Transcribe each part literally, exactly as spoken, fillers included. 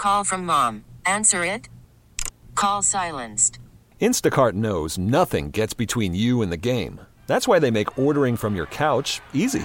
Call from mom. Answer it. Call silenced. Instacart knows nothing gets between you and the game. That's why they make ordering from your couch easy.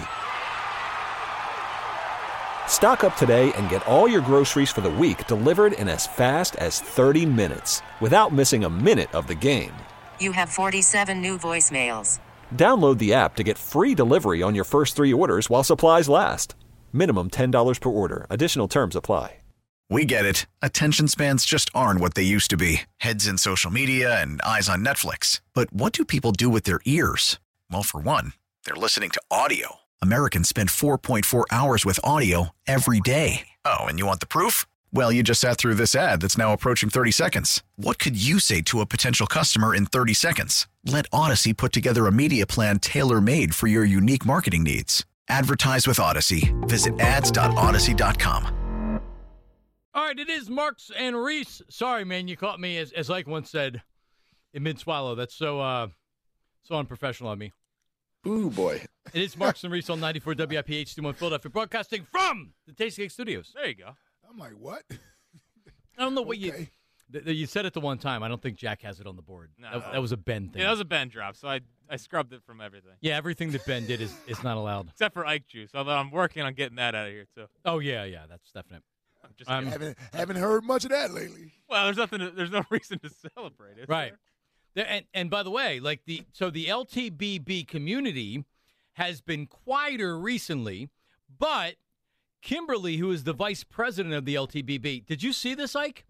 Stock up today and get all your groceries for the week delivered in as fast as thirty minutes without missing a minute of the game. You have forty-seven new voicemails. Download the app to get free delivery on your first three orders while supplies last. Minimum ten dollars per order. Additional terms apply. We get it. Attention spans just aren't what they used to be. Heads in social media and eyes on Netflix. But what do people do with their ears? Well, for one, they're listening to audio. Americans spend four point four hours with audio every day. Oh, and you want the proof? Well, you just sat through this ad that's now approaching thirty seconds. What could you say to a potential customer in thirty seconds? Let Odyssey put together a media plan tailor-made for your unique marketing needs. Advertise with Odyssey. Visit ads dot odyssey dot com. All right, it is Marks and Reese. Sorry, man, you caught me, as, as Ike once said, in mid-swallow. That's so uh, so unprofessional of me. Ooh, boy. It is Marks and Reese on ninety-four W I P H D one Philadelphia, broadcasting from the Tasty Cake Studios. There you go. I'm like, what? I don't know what Okay. you th- you said it the one time. I don't think Jack has it on the board. No. That, that was a Ben thing. Yeah, that was a Ben drop, so I I scrubbed it from everything. Yeah, everything that Ben did is, is not allowed. Except for Ike Juice, although I'm working on getting that out of here, too. Oh, yeah, yeah, that's definite. I'm just Um, haven't haven't heard much of that lately. well, there's nothing. To, there's no reason to celebrate it. Right. There, and, and by the way, like the so the L T B B community has been quieter recently, but Kimberly, who is the vice president of the L T B B, did you see this, Ike?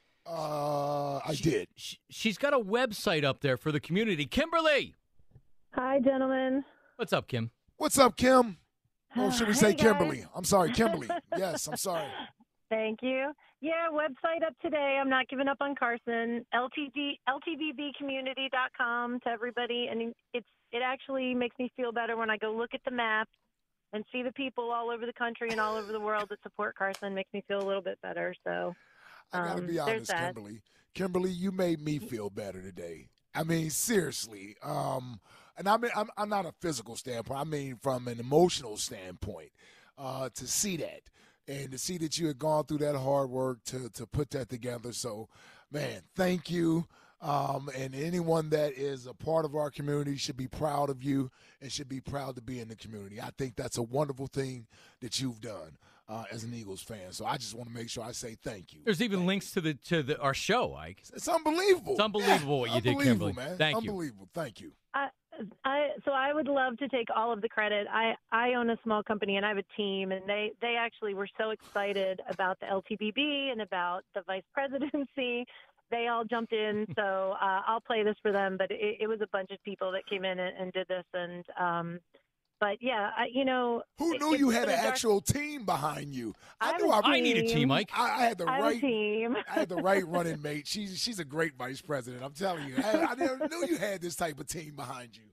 Uh, I She- did. She, she's got a website up there for the community. Kimberly, Hi, gentlemen. what's up, Kim? What's up, Kim? Or should we Hey, say guys. Kimberly? I'm sorry, Kimberly. Yes, I'm sorry. Thank you. Yeah, website up today. I'm not giving up on Carson. L T D, L T B B community dot com to everybody. And it's it actually makes me feel better when I go look at the map and see the people all over the country and all over the world that support Carson. Makes me feel a little bit better. So I gotta um, be there's honest, that. Kimberly. Kimberly, you made me feel better today. I mean, seriously. Um, and I mean, I'm, I'm not a physical standpoint. I mean, from an emotional standpoint, uh, to see that and to see that you had gone through that hard work to to put that together. So, man, thank you. Um, and anyone that is a part of our community should be proud of you and should be proud to be in the community. I think that's a wonderful thing that you've done uh, as an Eagles fan. So I just want to make sure I say thank you. There's even Thank links to the to the our show, Ike. you. It's unbelievable. It's unbelievable what you did, Unbelievable, Kimberly. man. Thank you. Unbelievable. Thank you. I, I so I would love to take all of the credit. I, I own a small company and I have a team, and they, they actually were so excited about the L T B B and about the vice presidency. They all jumped in, so uh, I'll play this for them. But it, it was a bunch of people that came in and, and did this, and um, but yeah, I, you know, Who it- knew it's you had been an a dark- actual team behind you? I, I knew have I, a I need a team, Ike. I, I had the I have a right. team. I had the right running mate. She's she's a great vice president. I'm telling you. I, I never knew you had this type of team behind you.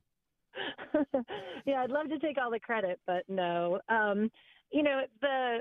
Yeah, I'd love to take all the credit, but no. Um, you know, the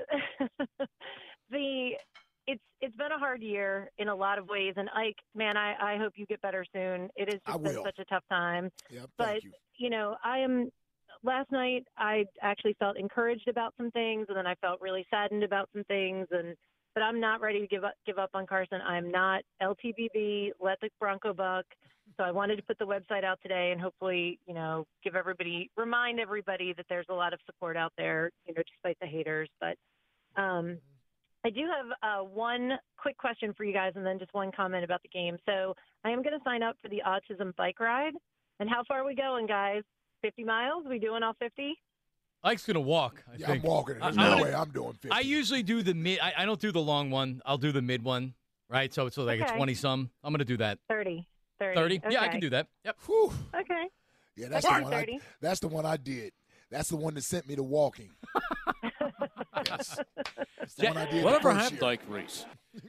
the it's it's been a hard year in a lot of ways, and Ike, man, I, I hope you get better soon. It has I just been will. such a tough time. Yep. But Thank you. you know, I am. Last night, I actually felt encouraged about some things, and then I felt really saddened about some things. And but I'm not ready to give up give up on Carson. I'm not L T B B. Let the Bronco buck. So I wanted to put the website out today, and hopefully, you know, give everybody, remind everybody that there's a lot of support out there, you know, despite the haters. But um, I do have uh, one quick question for you guys, and then just one comment about the game. So I am going to sign up for the autism bike ride. And how far are we going, guys? fifty miles? We doing all fifty? Ike's gonna walk. I Yeah, think. I'm walking. There's I- no I- way I'm doing fifty. I usually do the mid. I, I don't do the long one. I'll do the mid one, right? So it's like a Okay. twenty some. I'm gonna do that. thirty. thirty. Thirty. Yeah, I Okay. can do that. Yep. Whew. Okay. Yeah, that's Okay, the one. I, thirty. that's the one I did. That's the one that sent me to walking. Yes. That's the one I did. the Whatever first happened, year. Ike Reese?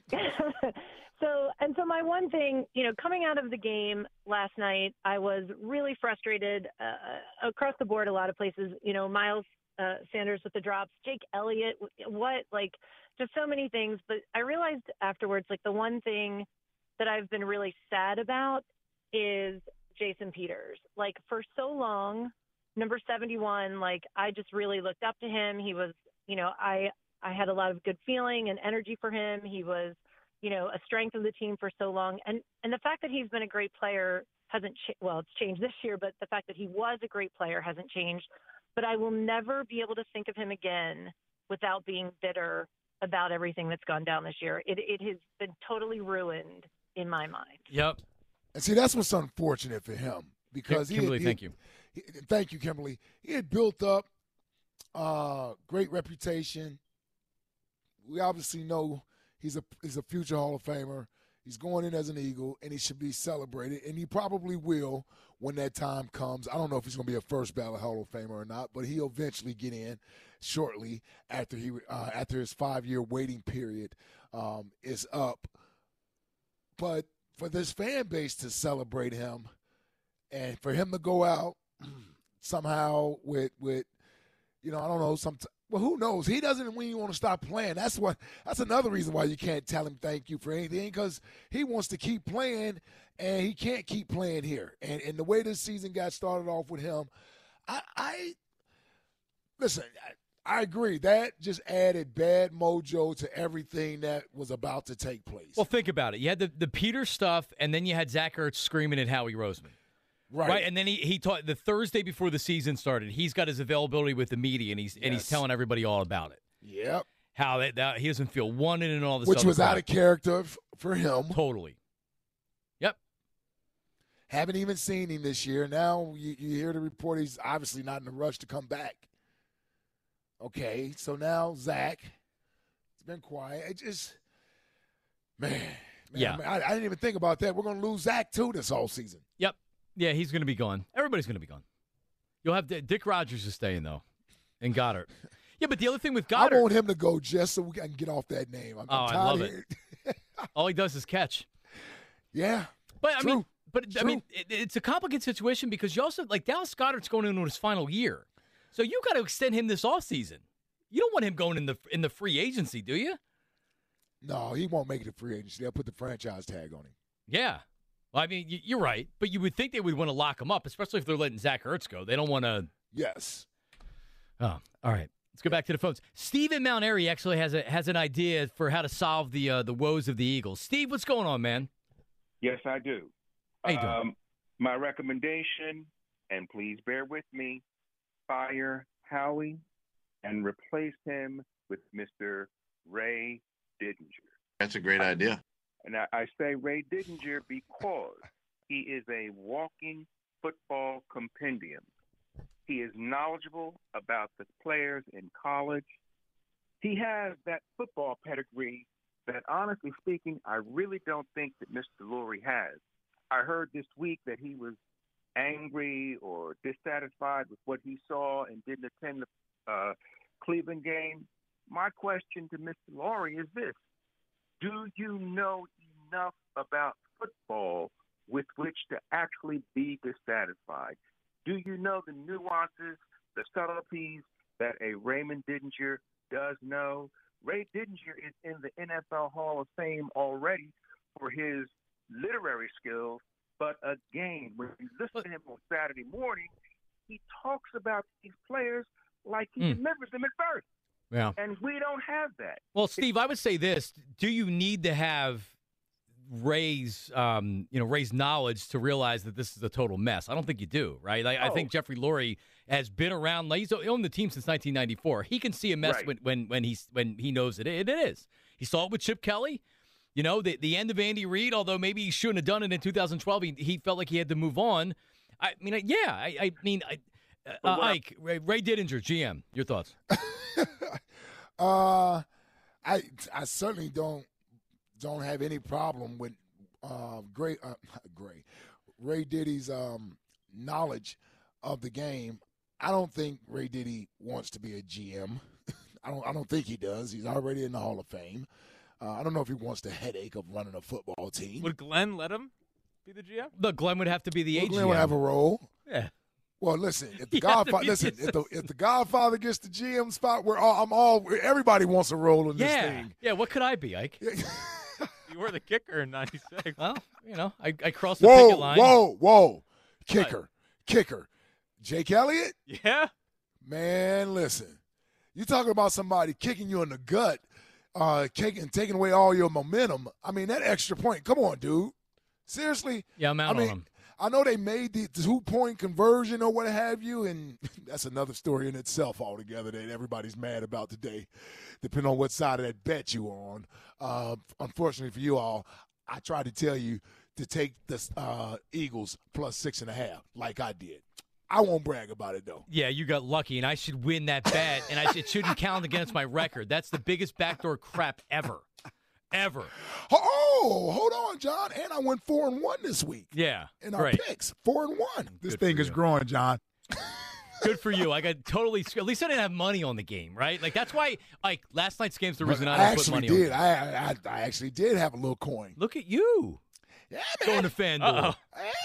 So, and so my one thing, you know, coming out of the game last night, I was really frustrated uh, across the board, a lot of places, you know, Miles uh, Sanders with the drops, Jake Elliott, what, like, just so many things. But I realized afterwards, like, the one thing that I've been really sad about is Jason Peters. Like, for so long, number seventy-one, like, I just really looked up to him. He was, you know, I, I had a lot of good feeling and energy for him. He was, you know, a strength of the team for so long. And and the fact that he's been a great player hasn't cha- well, it's changed this year, but the fact that he was a great player hasn't changed. But I will never be able to think of him again without being bitter about everything that's gone down this year. It it has been totally ruined in my mind. Yep. And see, that's what's unfortunate for him because he, Kimberly, he, thank you. He, thank you, Kimberly. He had built up uh, great reputation. We obviously know he's a he's a future Hall of Famer. He's going in as an Eagle, and he should be celebrated, and he probably will when that time comes. I don't know if he's going to be a first ballot Hall of Famer or not, but he'll eventually get in shortly after he uh, after his five-year waiting period um, is up. But for this fan base to celebrate him and for him to go out somehow with, with you know, I don't know, some – well, who knows? He doesn't when you want to stop playing. That's what. That's another reason why you can't tell him thank you for anything because he wants to keep playing and he can't keep playing here. And and the way this season got started off with him, I, I listen. I, I agree. That just added bad mojo to everything that was about to take place. Well, think about it. You had the, the Peter stuff, and then you had Zach Ertz screaming at Howie Roseman. Right. right, and then he he taught the Thursday before the season started. He's got his availability with the media, and he's yes. and he's telling everybody all about it. Yep. How that, that he doesn't feel wanted and all this, which other was crap. out of character f- for him. Totally. Yep. Haven't even seen him this year. Now you, you hear the report he's obviously not in a rush to come back. Okay, so now Zach, it's been quiet. It just, man, man yeah. I, mean, I, I didn't even think about that. We're going to lose Zach too this whole season. Yep. Yeah, he's going to be gone. Everybody's going to be gone. You'll have Dick Rogers is staying though, and Goddard. Yeah, but the other thing with Goddard, I want him to go just so we can get off that name. I'm, oh, I'm I love it. it. All he does is catch. Yeah, but I true. mean, but True. I mean, it, it's a complicated situation because you also like Dallas Goedert's going into his final year, so you got to extend him this offseason. You don't want him going in the in the free agency, do you? No, he won't make it a free agency. They'll put the franchise tag on him. Yeah. Well, I mean, you're right, but you would think they would want to lock him up, especially if they're letting Zach Ertz go. They don't want to. Yes. Oh, all right. Let's go back to the phones. Steve in Mount Airy actually has a has an idea for how to solve the uh, the woes of the Eagles. Steve, what's going on, man? Yes, I do. How you doing? Um, my recommendation, and please bear with me, fire Howie and replace him with Mister Ray Didinger. That's a great idea. And I, I say Ray Didinger because he is a walking football compendium. He is knowledgeable about the players in college. He has that football pedigree that, honestly speaking, I really don't think that Mister Lurie has. I heard this week that he was angry or dissatisfied with what he saw and didn't attend the uh, Cleveland game. My question to Mister Lurie is this. Do you know enough about football with which to actually be dissatisfied? Do you know the nuances, the subtleties that a Raymond Didinger does know? Ray Didinger is in the N F L Hall of Fame already for his literary skills, but again, when you listen to him on Saturday morning, he talks about these players like he mm. remembers them at birth. Yeah. And we don't have that. Well, Steve, I would say this. Do you need to have Ray's, um, you know, Ray's knowledge to realize that this is a total mess? I don't think you do, right? Like, oh. I think Jeffrey Lurie has been around. Like, he's owned the team since nineteen ninety-four. He can see a mess right. when, when when he's when he knows it. It is. He saw it with Chip Kelly. You know, the the end of Andy Reid. Although maybe he shouldn't have done it in two thousand twelve. He, he felt like he had to move on. I mean, yeah. I, I mean, I, uh, Ike Ray, Ray Didinger, G M. Your thoughts? uh, I I certainly don't. Don't have any problem with uh, Gray, uh, Gray, Ray Diddy's um, knowledge of the game. I don't think Ray Diddy wants to be a G M. I don't. I don't think he does. He's already in the Hall of Fame. Uh, I don't know if he wants the headache of running a football team. Would Glenn let him be the G M? Look, Glenn would have to be the well, A G M. Glenn would have a role. Yeah. Well, listen. If the Godfather, listen. If the if the Godfather gets the G M spot, we're all. I'm all. Everybody wants a role in yeah. this thing. Yeah. What could I be, Ike? You were the kicker in ninety-six. Well, you know, I, I crossed the whoa, picket line. Whoa, whoa, kicker, what? kicker. Jake Elliott? Yeah. Man, listen. You talking about somebody kicking you in the gut, uh, taking taking away all your momentum. I mean, that extra point. Come on, dude. Seriously. Yeah, I'm out I mean, on him. I know they made the two-point conversion or what have you, and that's another story in itself altogether that everybody's mad about today, depending on what side of that bet you are on. Uh, unfortunately for you all, I tried to tell you to take the uh, Eagles plus six and a half like I did. I won't brag about it, though. Yeah, you got lucky, and I should win that bet, and I, it shouldn't count against my record. That's the biggest backdoor crap ever. Ever. Oh, hold on, John. And I went four and one this week. Yeah. In our great. picks. Four and one. This Good thing for is you. growing, John. Good for you. I got totally. At least I didn't have money on the game, right? Like that's why. Like last night's game's the reason I I didn't put actually money did. on. I, I I actually did have a little coin. Look at you Yeah, going man. to FanDuel.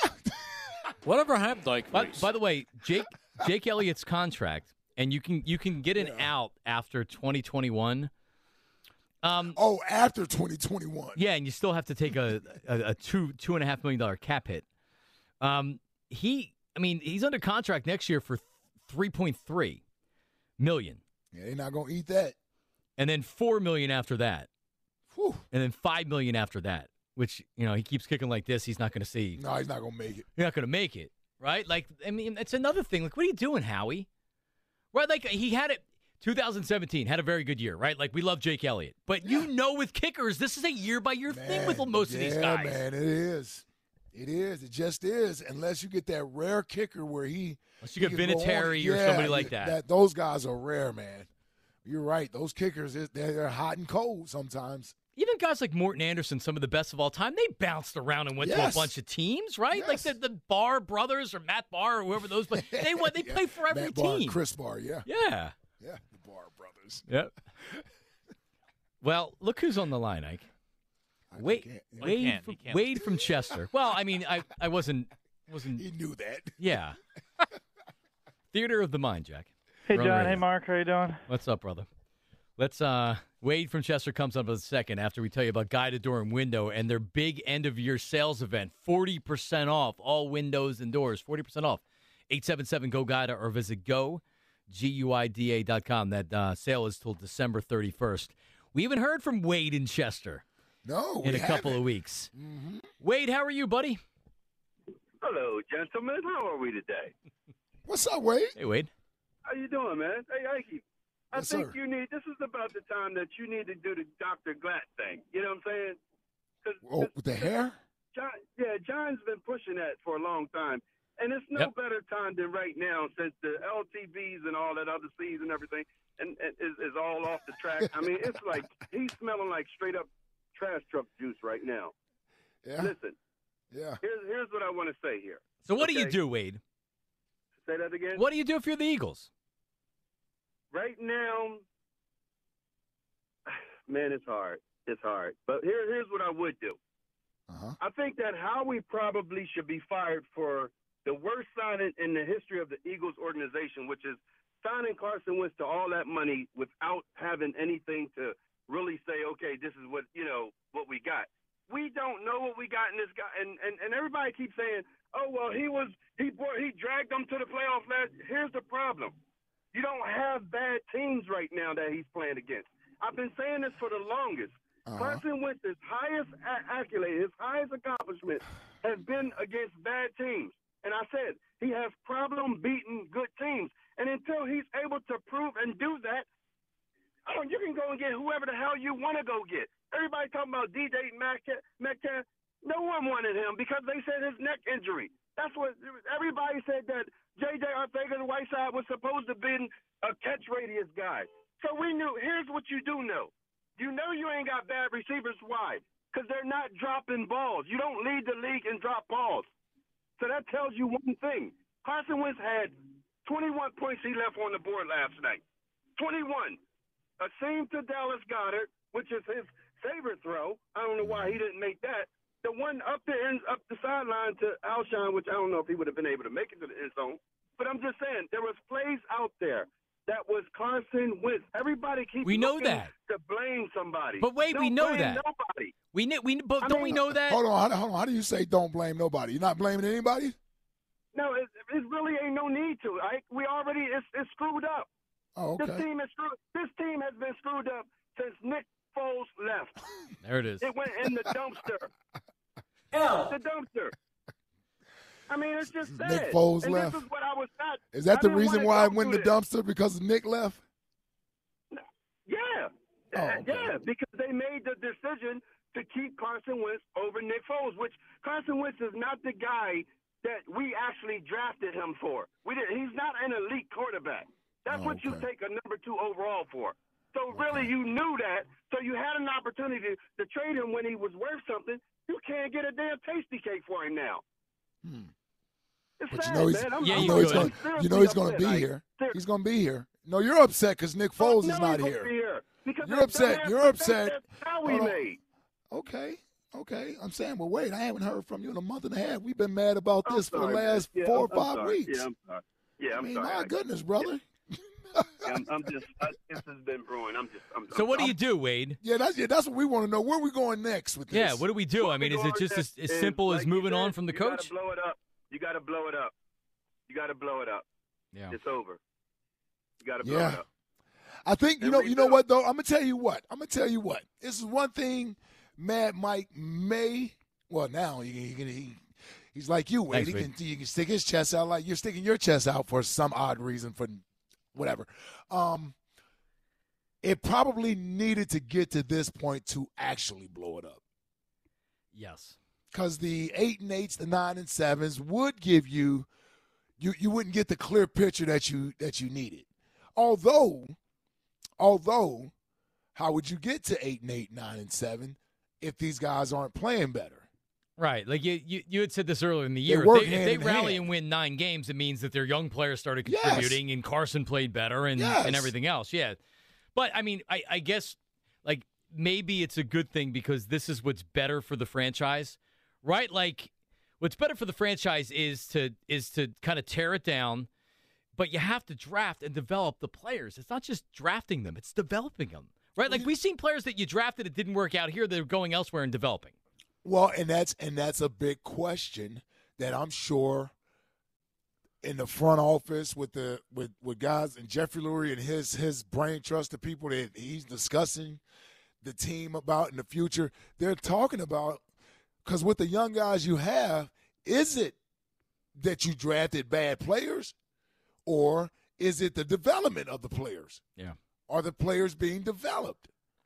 Whatever happened, like, By, by the way, Jake Jake Elliott's contract, and you can you can get an Yeah. out after twenty twenty-one. Um, Oh, after twenty twenty-one. yeah, and you still have to take a a, a two two and a half million dollar cap hit. Um, he, I mean, he's under contract next year for three point three million, Yeah, they're not gonna eat that. and then four million after that, Whew. and then five million after that. Which you know he keeps kicking like this, he's not going to see. No, he's not gonna make it. You're not going to make it, right? Like, I mean, it's another thing. Like, what are you doing, Howie? Right? Like, he had it. twenty seventeen had a very good year, right? Like we love Jake Elliott, but you know, with kickers, this is a year by year thing with most yeah, of these guys. man, it is. It is. It just is. Unless you get that rare kicker where he, Unless you he get can go on- Vinatieri or yeah, somebody like yeah, that. Those guys are rare, man. You're right. Those kickers, they're, they're hot and cold sometimes. Even guys like Morton Anderson, some of the best of all time, they bounced around and went Yes. to a bunch of teams, right? Yes. Like the, the Barr brothers or Matt Barr or whoever those, but they went. They Yeah. play for every Matt Barr and team. Chris Barr, yeah. Yeah. Yeah, the Barr brothers. Yep. Well, look who's on the line, Ike. I Wade, can't- Well, he Wade, can't, from, he can't. Wade from Chester. Well, I mean, I, I wasn't, wasn't. He knew that. Yeah. Theater of the mind, Jack. Hey, You're on John. radio. Hey, Mark. How you doing? What's up, brother? Let's. uh Wade from Chester comes up in a second after we tell you about Guided Door and Window and their big end of year sales event. forty percent off all windows and doors. forty percent off. eight seven seven go guida or visit go G U I D A dot com. That uh, sale is till December thirty-first. We haven't heard from Wade in Chester No, in we a couple haven't. of weeks. Mm-hmm. Wade, how are you, buddy? Hello, gentlemen. How are we today? What's up, Wade? Hey, Wade. How you doing, man? Hey, Ike. I Yes, think sir. you need. This is about the time that you need to do the Doctor Glatt thing. You know what I'm saying? 'Cause- Oh, 'cause with the hair? John, yeah, John's been pushing that for a long time, and it's no Yep. better time than right now since the L T Vs and all that other C's and everything, and, and is, is all off the track. I mean, it's like he's smelling like straight up trash truck juice right now. Yeah. Listen, Yeah. here's here's what I want to say here. So what do you Okay. do, Wade? Say that again. What do you do if you're the Eagles? Right now, man, it's hard. It's hard. But here, here's what I would do. Uh-huh. I think that Howie probably should be fired for the worst signing in the history of the Eagles organization, which is signing Carson Wentz to all that money without having anything to really say, okay, this is what, you know, what we got. We don't know what we got in this guy. And, and, and everybody keeps saying, oh, well, he was, he brought, he dragged them to the playoffs last. Here's the problem. You don't have bad teams right now that he's playing against. I've been saying this for the longest. Uh-huh. Carson Wentz's highest a- accolade, his highest accomplishment has been against bad teams. And I said he has problem beating good teams. And until he's able to prove and do that, oh, you can go and get whoever the hell you want to go get. Everybody talking about D J Metcalf. Metcalf. No one wanted him because they said his neck injury. That's what everybody said, that J J Arcega-Whiteside was supposed to be a catch radius guy. So we knew. Here's what you do know. You know you ain't got bad receivers. Why? Because they're not dropping balls. You don't lead the league in drop balls. So that tells you one thing. Carson Wentz had twenty-one points he left on the board last night. twenty-one. A seam to Dallas Goedert, which is his favorite throw. I don't know why he didn't make that. The one up the end, up the sideline to Alshon, which I don't know if he would have been able to make it to the end zone. But I'm just saying, there was plays out there that was Carson Wentz. Everybody keeps We know looking that. to blame somebody. But wait, Don't we know blame that. Nobody. We kn- we but I don't mean- we know that? Hold on, hold on. How do you say don't blame nobody? You're not blaming anybody? No, it, it really ain't no need to. I, we already, it's, it's screwed up. Oh, okay. This team is screwed. This team has been screwed up since Nick Foles left. There it is. It went in the dumpster. Hell. The dumpster. I mean, it's just sad. Nick Foles and left. This is what I was not. Is that I the didn't reason wanna why go it went in the through dumpster? Because Nick left? Yeah. Oh, okay. Yeah, because they made the decision to keep Carson Wentz over Nick Foles, which Carson Wentz is not the guy that we actually drafted him for. We did, he's not an elite quarterback. That's Oh, what you okay. take a number two overall for. So really, you knew that. So you had an opportunity to, to trade him when he was worth something. You can't get a damn tasty cake for him now. Hmm. It's But sad, you know he's, man. I'm, Yeah, I'm you know you he's could. going. seriously You know he's going to upset. be Like, here. ser- He's going to be here. No, you're upset because Nick Foles No, is he's not gonna here. be here. Because You're that upset. dumbass You're mistake upset. that Howie Hold on. made. Okay. Okay. I'm saying, well, wait. I haven't heard from you in a month and a half. We've been mad about I'm this for the sorry, last man. Yeah, four or I'm- I'm five sorry. weeks. Yeah, I'm sorry. Yeah, I I'm mean, sorry. my I- goodness, brother. Yeah, I'm, I'm just. I, this has been brewing. I'm just. I'm, So I'm, what do I'm, you do, Wade? Yeah, that's yeah, that's what we want to know. Where are we going next with this? Yeah, what do we do? I mean, is it just as, as simple as moving on from the coach? You got to blow it up. You got to blow it up. You got to blow it up. Yeah. It's over. You got to blow Yeah. it up. I think you And know. You know rebuild. what though? I'm gonna tell you what. I'm gonna tell you what. This is one thing. Mad Mike may. Well, now he, he, he he's like you, Wade. Thanks, He Wade. can he can stick his chest out like you're sticking your chest out for some odd reason for whatever. Um, it probably needed to get to this point to actually blow it up. Yes. Because the eight and eights, the nine and sevens would give you, you you wouldn't get the clear picture that you that you needed. Although, although, how would you get to eight and eight, nine and seven if these guys aren't playing better? Right. Like you, you, you had said this earlier in the They year. work if they, if hand they in rally hand. and win nine games, it means that their young players started Yes. contributing and Carson played better and, Yes. and everything else. Yeah. But, I mean, I, I guess, like, maybe it's a good thing because this is what's better for the franchise, right? Like, what's better for the franchise is to is to kind of tear it down, but you have to draft and develop the players. It's not just drafting them, it's developing them, right? Like, we've seen players that you drafted, it didn't work out here, they're going elsewhere and developing. Well, and that's and that's a big question that I'm sure in the front office with the with, with guys and Jeffrey Lurie and his his brain trust, the people that he's discussing the team about in the future, they're talking about because with the young guys you have, is it that you drafted bad players, or is it the development of the players? Yeah. Are the players being developed?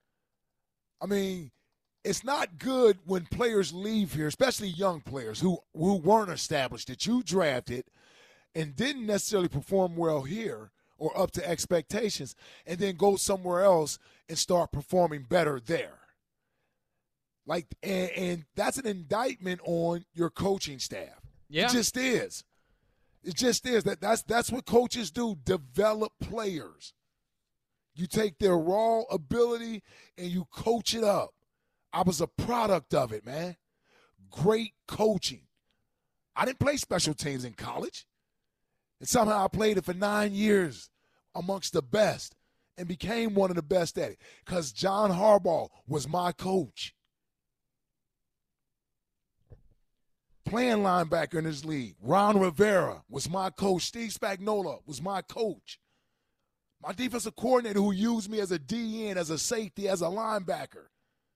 I mean, it's not good when players leave here, especially young players who, who weren't established, that you drafted and didn't necessarily perform well here or up to expectations, and then go somewhere else and start performing better there. Like, and, and that's an indictment on your coaching staff. Yeah. It just is. It just is. That that's that's what coaches do, develop players. You take their raw ability and you coach it up. I was a product of it, man. Great coaching. I didn't play special teams in college. And somehow I played it for nine years amongst the best and became one of the best at it because John Harbaugh was my coach. Playing linebacker in this league, Ron Rivera was my coach. Steve Spagnuolo was my coach. My defensive coordinator who used me as a D N, as a safety, as a linebacker.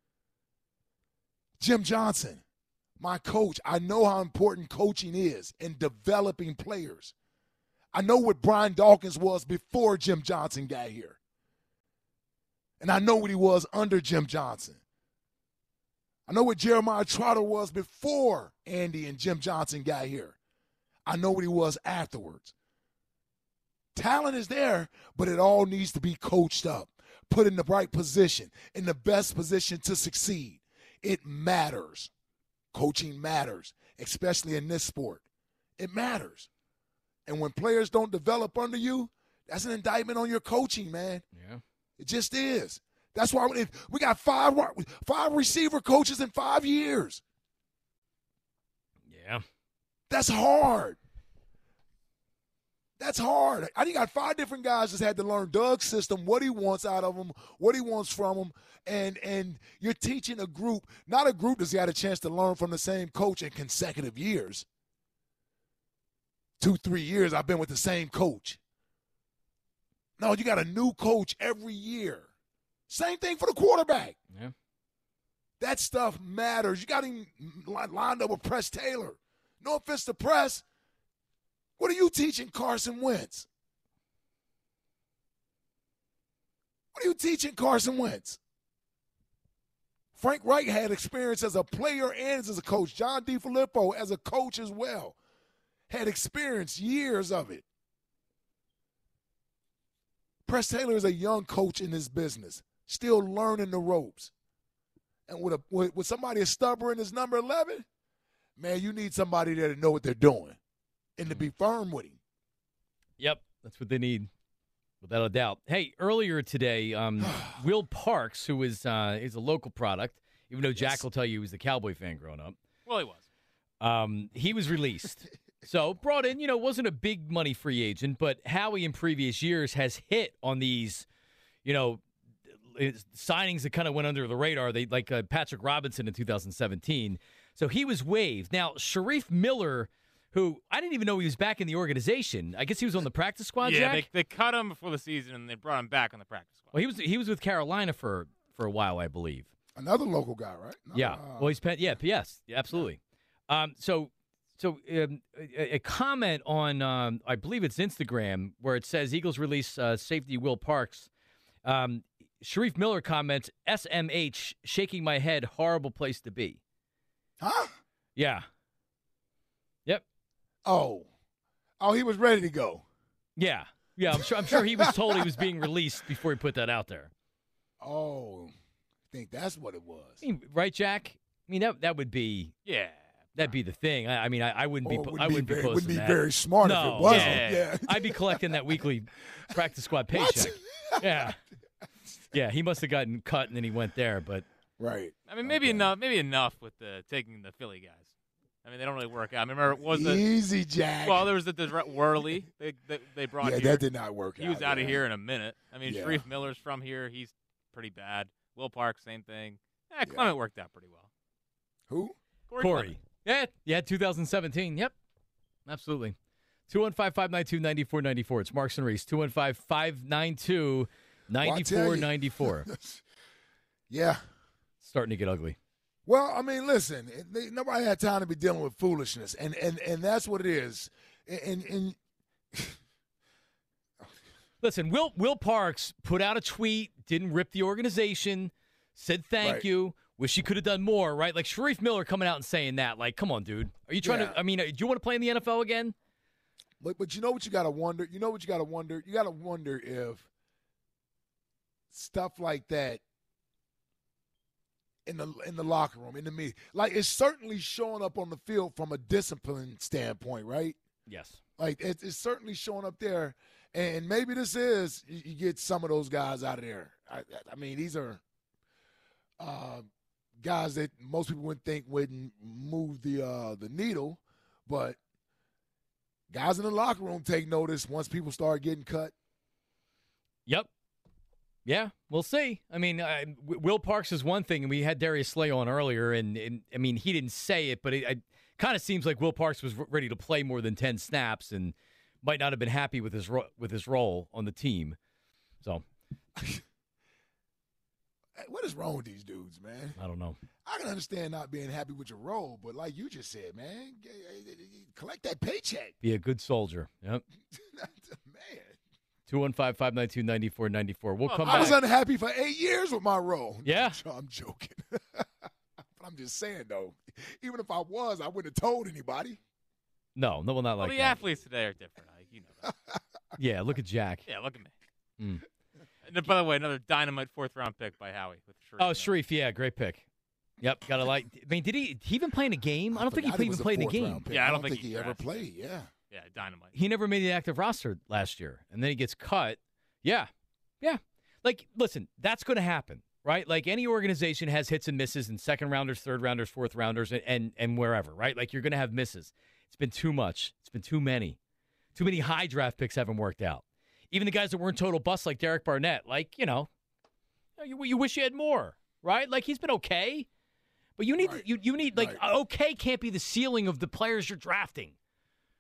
Jim Johnson, my coach. I know how important coaching is in developing players. I know what Brian Dawkins was before Jim Johnson got here. And I know what he was under Jim Johnson. I know what Jeremiah Trotter was before Andy and Jim Johnson got here. I know what he was afterwards. Talent is there, but it all needs to be coached up, put in the right position, in the best position to succeed. It matters. Coaching matters, especially in this sport. It matters. And when players don't develop under you, that's an indictment on your coaching, man. Yeah. It just is. That's why we, we got five five receiver coaches in five years. Yeah. That's hard. That's hard. I think got five different guys that's had to learn Doug's system, what he wants out of them, what he wants from them, and and you're teaching a group, not a group that's got a chance to learn from the same coach in consecutive years. Two, three years I've been with the same coach. No, you got a new coach every year. Same thing for the quarterback. Yeah. That stuff matters. You got him lined up with Press Taylor. No offense to Press. What are you teaching Carson Wentz? What are you teaching Carson Wentz? Frank Reich had experience as a player and as a coach. John DeFilippo as a coach as well. Had experience, years of it. Press Taylor is a young coach in this business, still learning the ropes. And with, a, with, with somebody as stubborn as number eleven, man, you need somebody there to know what they're doing and to be firm with him. Yep, that's what they need, without a doubt. Hey, earlier today, um, Will Parks, who is uh, is a local product, even though Jack Yes. will tell you he was a Cowboy fan growing up. Well, he was. Um, he was released. So brought in, you know, wasn't a big money free agent, but Howie in previous years has hit on these, you know, signings that kind of went under the radar. They like uh, Patrick Robinson in two thousand seventeen. So he was waived. Now, Sharif Miller, who I didn't even know he was back in the organization. I guess he was on the practice squad, Yeah, Jack? they, they cut him before the season, and they brought him back on the practice squad. Well, he was he was with Carolina for, for a while, I believe. Another local guy, right? No, Yeah. uh, Well, he's pen- yeah, yes, absolutely. Um, so so um, a, a comment on um, I believe it's Instagram where it says Eagles release uh, safety Will Parks. Um, Sharif Miller comments, S M H, shaking my head, horrible place to be. Huh? Yeah. Yep. Oh. Oh, he was ready to go. Yeah. Yeah, I'm sure I'm sure he was told he was being released before he put that out there. Oh. I think that's what it was. I mean, right, Jack? I mean, that that would be Yeah. that'd be the thing. I, I mean, I, I wouldn't Oh, be it wouldn't I be wouldn't be very- posting wouldn't be that. very smart if no, it wasn't. Yeah. Yeah. I'd be collecting that weekly practice squad What? paycheck. Yeah. Yeah, he must have gotten cut and then he went there, but Right. I mean, maybe Okay. enough. Maybe enough with the taking the Philly guys. I mean, they don't really work out. I remember it was the Easy, Jack. well, there was the, the Worley they, they they brought yeah, here. that did not work He out. was out of yeah. here in a minute. I mean, Yeah. Sharif Miller's from here. He's pretty bad. Will Park, same thing. Eh, Clement worked out pretty well. Who? Corey. Corey. Clement. Yeah, yeah, two thousand seventeen. Yep. Absolutely. two one five, five nine two, nine four nine four. It's Marks and Reese. two one five, five nine two, nine four nine four. Yeah. Starting to get ugly. Well, I mean, listen, it- they, nobody had time to be dealing with foolishness, and and, and that's what it is. And, and Listen, Will Will Parks put out a tweet, didn't rip the organization, said thank Right. you, wish he could have done more, right? Like Sharif Miller coming out and saying that. Like, come on, dude. Are you trying Yeah. to, I mean, uh, do you want to play in the N F L again? but but you know what you got to wonder. You know what you got to wonder. You got to wonder if stuff like that in the in the locker room, in the meeting, like it's certainly showing up on the field from a discipline standpoint, right? Yes. Like it, it's certainly showing up there, and maybe this is you, you get some of those guys out of there. I, I mean, these are uh, guys that most people wouldn't think wouldn't move the uh, the needle, but guys in the locker room take notice once people start getting cut. Yep. Yeah, we'll see. I mean, uh, W- Will Parks is one thing, and we had Darius Slay on earlier, and, and I mean, he didn't say it, but it, it kind of seems like Will Parks was r- ready to play more than ten snaps and might not have been happy with his ro- with his role on the team. So, Hey, what is wrong with these dudes, man? I don't know. I can understand not being happy with your role, but like you just said, man, g- g- g- collect that paycheck. Be a good soldier. Yep. Man. two one five, five nine two, nine four nine four. We'll come I back. was unhappy for eight years with my role. Yeah. No, I'm joking. But I'm just saying, though, even if I was, I wouldn't have told anybody. no, no, well, not Well, like the that. athletes today are different. Ike. You know that. Yeah, look at Jack. Yeah, look at me. Mm. And by the way, another dynamite fourth round pick by Howie with Sharif. Oh, Miller. Sharif, yeah, great pick. Yep, gotta like. I mean, did he? Did he even play in a game? I don't think he forgot played, it was even a played in a fourth game. round pick. Yeah, I don't think he ever drafted. played. Yeah. Yeah, dynamite. He never made the active roster last year, and then he gets cut. Yeah, yeah. Like, listen, that's going to happen, right? Like any organization has hits and misses, and second rounders, third rounders, fourth rounders, and and, and wherever, right? Like you're going to have misses. It's been too much. It's been too many. Too many high draft picks haven't worked out. Even the guys that weren't total busts, like Derek Barnett, like you know, you, you wish you had more, right? Like he's been okay, but you need Right. you you need like Right. okay can't be the ceiling of the players you're drafting.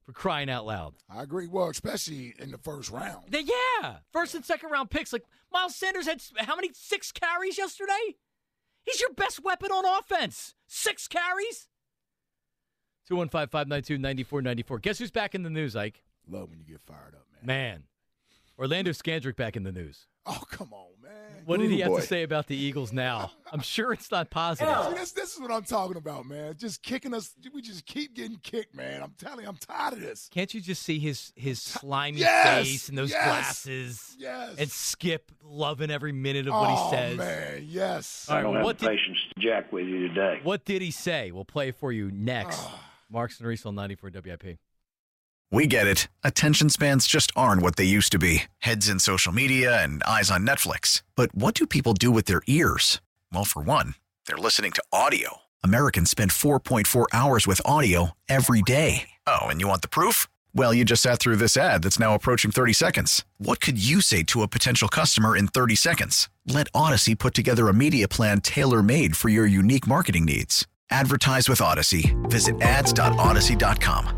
For crying out loud. I agree. Well, especially in the first round. They, yeah. First and second round picks. Like, Miles Sanders had how many? Six carries yesterday? He's your best weapon on offense. Six carries? two one five, five nine two, nine four nine four. Guess who's back in the news, Ike? Love when you get fired up, man. Man. Orlando Scandrick back in the news. Oh, come on, man. What did he Ooh, have boy. to say about the Eagles now? I'm sure it's not positive. See, this, this is what I'm talking about, man. Just kicking us. We just keep getting kicked, man. I'm telling you, I'm tired of this. Can't you just see his his slimy Yes! face and those Yes! glasses? Yes. And Skip loving every minute of what oh, he says. man, yes. All right, I don't have what the did, patience to jack with you today. what did he say? We'll play it for you next. Marks and Reese on ninety-four W I P. We get it. Attention spans just aren't what they used to be. Heads in social media and eyes on Netflix. But what do people do with their ears? Well, for one, they're listening to audio. Americans spend four point four hours with audio every day. Oh, and you want the proof? Well, you just sat through this ad that's now approaching thirty seconds. What could you say to a potential customer in thirty seconds? Let Odyssey put together a media plan tailor-made for your unique marketing needs. Advertise with Odyssey. Visit ads dot odyssey dot com.